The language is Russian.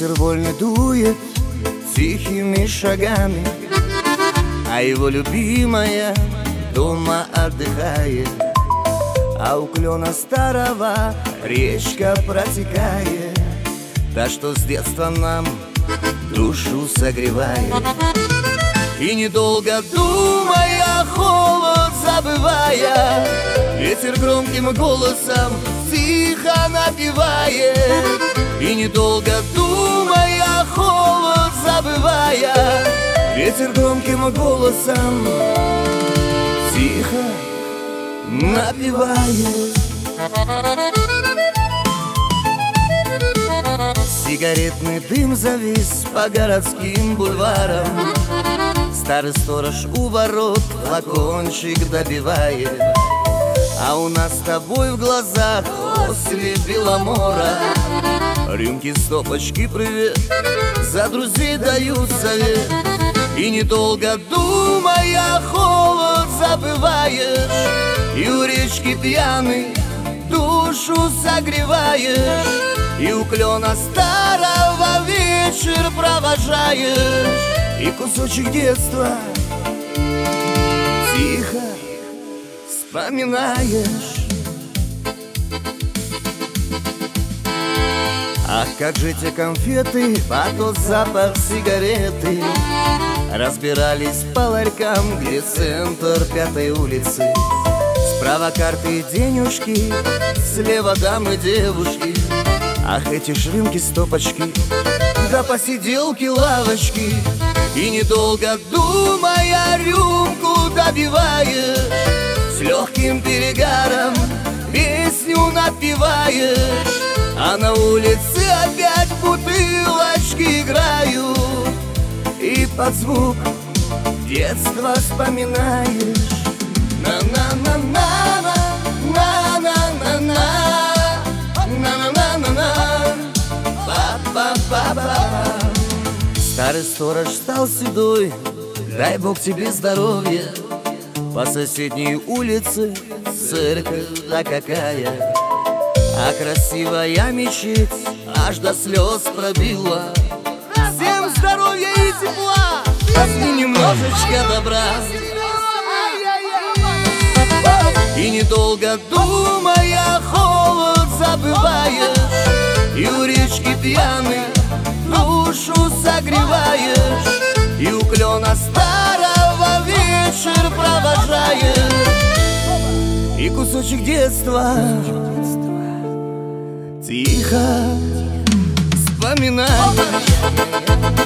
Ветер вольно дует тихими шагами, а его любимая дома отдыхает. А у клена старого речка протекает, та, что с детства нам душу согревает. И недолго думая, холод забывая, ветер громким голосом тихо напевает. И недолго думая, холод забывая, ветер громким голосом тихо напевает. Сигаретный дым завис по городским бульварам, старый сторож у ворот флакончик добивает. А у нас с тобой в глазах после Беломора рюмки, стопочки, привет, за друзей дают совет. И недолго думая, холод забываешь, и у речки пьяный душу согреваешь. И у клена старого вечер провожаешь, и кусочек детства тихо вспоминаешь. Ах, как же те конфеты, а тот запах сигареты разбирались по ларькам, где центр 5-й улицы. Справа карты и денежки, слева дамы, девушки. Ах, эти ж рюмки, стопочки, да посиделки, лавочки. И недолго думая, рюмку добиваешь, с легким перегаром песню напеваешь. А на улице опять бутылочки играют, и под звук детства вспоминаешь. На-на-на-на-на, на-на-на-на, на-на-на-на-на, па-па-па-па. Старый сторож стал седой, дай Бог тебе здоровья. По соседней улице церковь да какая, а красивая мечеть аж до слез пробила. Всем здоровья и тепла, возьми немножечко добра. И недолго думая, холод забываешь, и у речки пьяный душу согреваешь. И у клена старого вечер провожаешь, и кусочек детства тихо вспоминаешь.